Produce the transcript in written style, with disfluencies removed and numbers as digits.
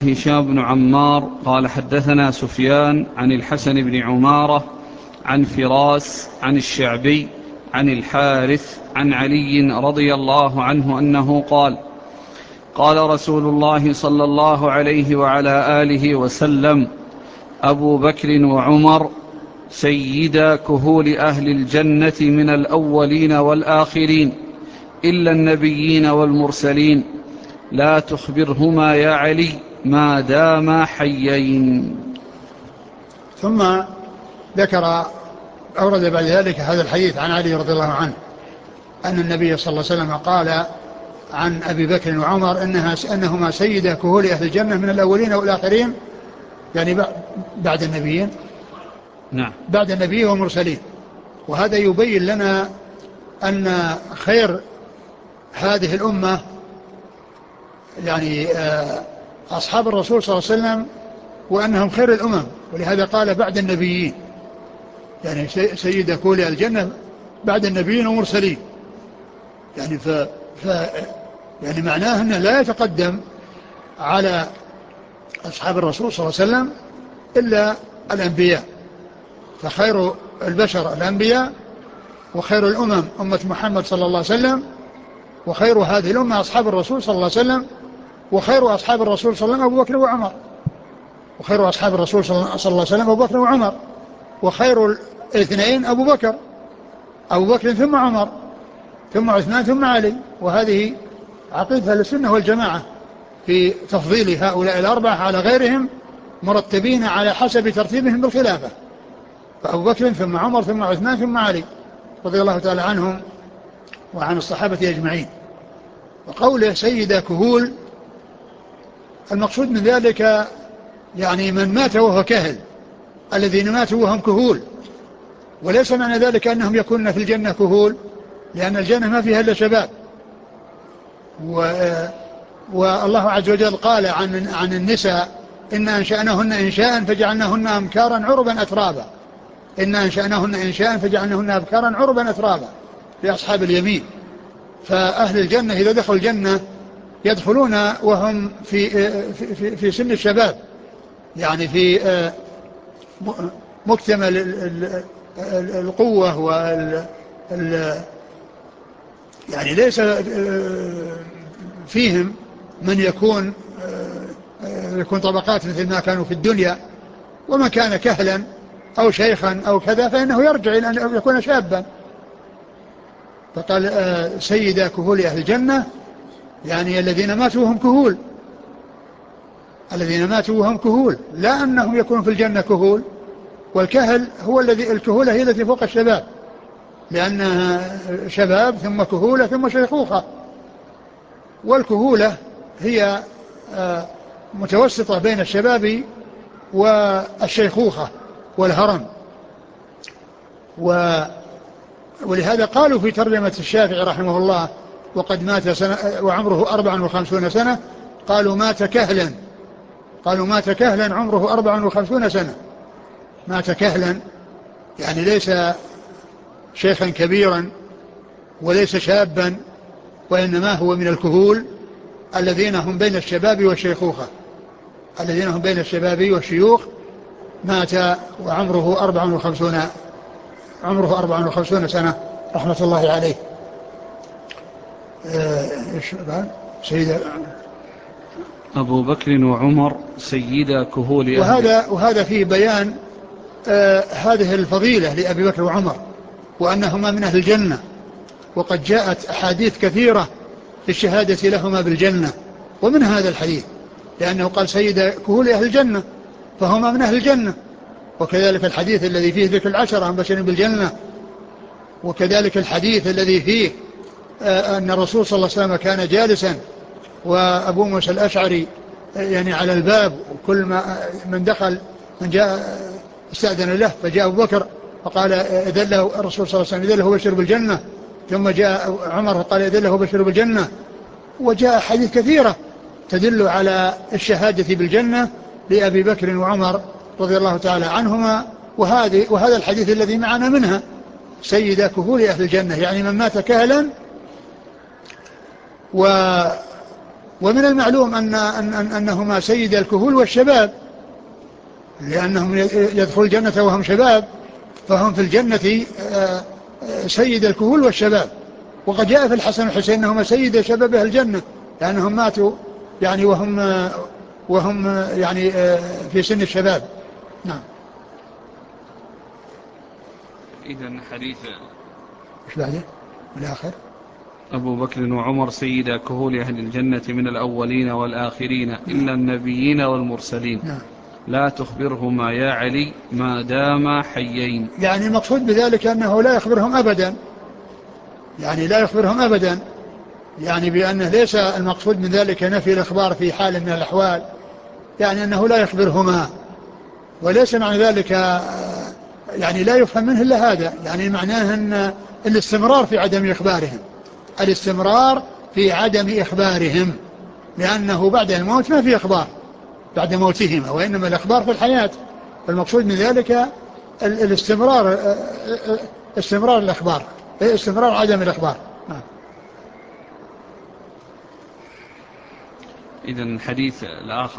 هشام بن عمار قال حدثنا سفيان عن الحسن بن عمارة عن فراس عن الشعبي عن الحارث عن علي رضي الله عنه أنه قال: قال رسول الله صلى الله عليه وعلى آله وسلم: أبو بكر وعمر سيدا كهول أهل الجنة من الأولين والآخرين إلا النبيين والمرسلين، لا تخبرهما يا علي ما داما حيين. ثم أورد بعد ذلك هذا الحديث عن علي رضي الله عنه أن النبي صلى الله عليه وسلم قال عن أبي بكر وعمر أنهما سيدا كهول أهل الجنة من الأولين والآخرين، يعني بعد النبيين. نعم، بعد النبي والمرسلين. وهذا يبين لنا أن خير هذه الأمة يعني أصحاب الرسول صلى الله عليه وسلم، وأنهم خير الأمم، ولهذا قال بعد النبيين، يعني سيد كهول الجنة بعد النبيين والمرسلين، يعني يعني معناه أنه لا يتقدم على أصحاب الرسول صلى الله عليه وسلم إلا الأنبياء، فخير البشر الأنبياء، وخير الأمم أمة محمد صلى الله عليه وسلم، وخير هذه الأمة أصحاب الرسول صلى الله عليه وسلم، وخير أصحاب الرسول صلى الله عليه وسلم أبو بكر وعمر، وخير أصحاب الرسول صلى الله عليه وسلم أبو بكر وعمر، وخير الاثنين أبو بكر ثم عمر ثم عثمان ثم علي. وهذه عقيدة السنة والجماعة في تفضيل هؤلاء الأربعة على غيرهم، مرتبين على حسب ترتيبهم بالخلافة، فأبو بكر ثم عمر ثم عثمان ثم علي رضي الله تعالى عنهم وعن الصحابة أجمعين. وقوله سيد كهول، المقصود من ذلك يعني من مات وهو كهل، الذين ماتوا وهم كهول، وليس معنى ذلك أنهم يكونون في الجنة كهول، لأن الجنة ما فيها إلا شباب. والله عز وجل قال عن النساء: إن أنشأناهن إنشاء فجعلناهن أبكارا عربا أترابا. إن أنشأناهن إنشاء فجعلناهن أبكارا عربا أترابا لأصحاب اليمين. فأهل الجنة إذا دخلوا الجنة يدخلون وهم في سن الشباب، يعني في مكتمل القوة يعني ليس فيهم من يكون طبقات مثل ما كانوا في الدنيا، ومن كان كهلا أو شيخا أو كذا فإنه يرجع إلى أن يكون شابا. فقال سيدا كهول أهل الجنة، يعني الذين ماتوا وهم كهول، الذين ماتوا وهم كهول، لا أنهم يكونوا في الجنة كهول. والكهل هو الكهولة هي التي فوق الشباب، لأنها شباب ثم كهولة ثم شيخوخة، والكهولة هي متوسطة بين الشباب والشيخوخة والهرم. ولهذا قالوا في ترجمة الشافعي رحمه الله: وقد مات سنة وعمره 54 سنة، قالوا مات كهلا، عمره 54 سنة. مات كهلا يعني ليس شيخا كبيرا وليس شابا، وإنما هو من الكهول الذين هم بين الشباب والشيخوخة، الذين هم بين الشباب والشيوخ. مات وعمره 54 سنة رحمة الله عليه. سيد أبو بكر وعمر سيدا كهول وهذا فيه بيان هذه الفضيلة لأبي بكر وعمر، وأنهما من أهل الجنة. وقد جاءت أحاديث كثيرة في الشهادة لهما بالجنة، ومن هذا الحديث، لأنه قال سيد كهول أهل الجنة، فهما من أهل الجنة. وكذلك الحديث الذي فيه ذكر العشرة المبشرين بالجنة، وكذلك الحديث الذي فيه أن الرسول صلى الله عليه وسلم كان جالسا وأبو موسى الأشعري يعني على الباب، وكل من دخل من جاء استأذن له، فجاء أبو بكر فقال إذن له الرسول صلى الله عليه وسلم إذن له بشر بالجنة، ثم جاء عمر فقال إذن له بشر بالجنة. وجاء حديث كثيرة تدل على الشهادة بالجنة لأبي بكر وعمر رضي الله تعالى عنهما. وهذا الحديث الذي معنا منها سيدا كهول أهل الجنة، يعني من مات كهلا ومن المعلوم أنهما سيد الكهول والشباب، لأنهم يدخل الجنة وهم شباب، فهم في الجنة سيد الكهول والشباب. وقد جاء في الحسن والحسين أنهما سيد شباب أهل الجنة، لأنهم ماتوا يعني وهم يعني في سن الشباب. نعم. إذن حديث إيش بعده الآخر؟ أبو بكر وعمر سيدا كهول أهل الجنة من الأولين والآخرين إلا النبيين والمرسلين. نعم. لا تخبرهما يا علي ما داما حيين. يعني المقصود بذلك أنه لا يخبرهم أبدا، يعني لا يخبرهم أبدا، يعني بأنه ليس المقصود من ذلك نفي الإخبار في حال من الأحوال، يعني أنه لا يخبرهما، وليس معنى ذلك يعني لا يفهم منه إلا هذا، يعني معناه أن الاستمرار في عدم إخبارهم، الاستمرار في عدم إخبارهم، لأنه بعد الموت ما في إخبار بعد موتهما، وإنما الإخبار في الحياة. فالمقصود من ذلك الاستمرار، استمرار الإخبار، استمرار عدم الإخبار. إذن الحديث الآخر